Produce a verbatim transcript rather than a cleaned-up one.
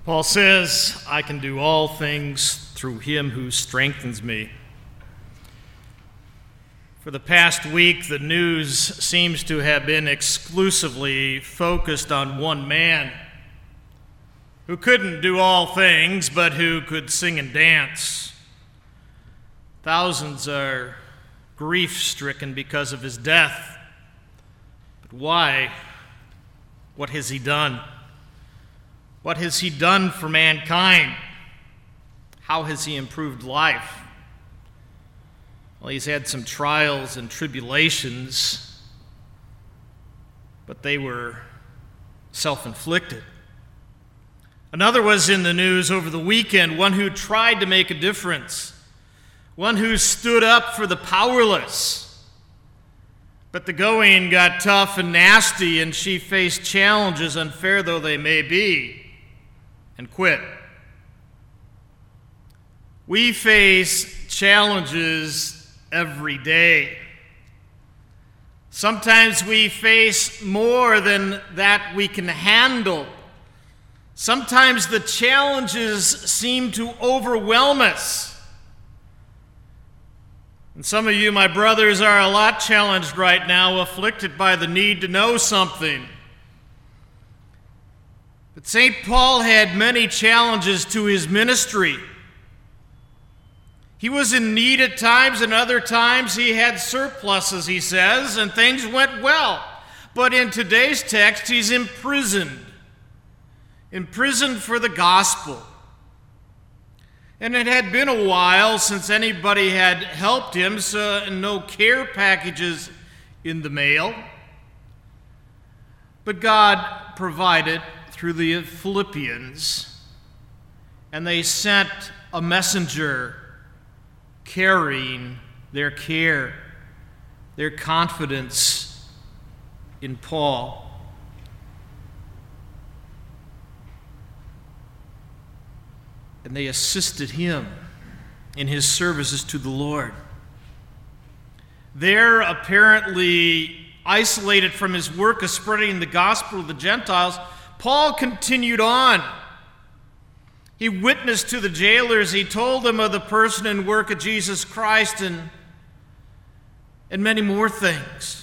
Paul says, I can do all things through him who strengthens me. For the past week, the news seems to have been exclusively focused on one man who couldn't do all things, but who could sing and dance. Thousands are grief-stricken because of his death. But why? What has he done? What has he done for mankind? How has he improved life? Well, he's had some trials and tribulations, but they were self-inflicted. Another was in the news over the weekend, one who tried to make a difference, one who stood up for the powerless. But the going got tough and nasty, and she faced challenges, unfair though they may be, and quit. We face challenges every day. Sometimes we face more than that we can handle. Sometimes the challenges seem to overwhelm us. And some of you, my brothers, are a lot challenged right now, afflicted by the need to know something. But Saint Paul had many challenges to his ministry. He was in need at times, and other times he had surpluses, he says, and things went well. But in today's text, he's imprisoned. Imprisoned for the gospel. And it had been a while since anybody had helped him, so no care packages in the mail. But God provided through the Philippians, and they sent a messenger carrying their care, their confidence in Paul. And they assisted him in his services to the Lord. There, apparently isolated from his work of spreading the gospel to the Gentiles, Paul continued on. He witnessed to the jailers. He told them of the person and work of Jesus Christ and, and many more things.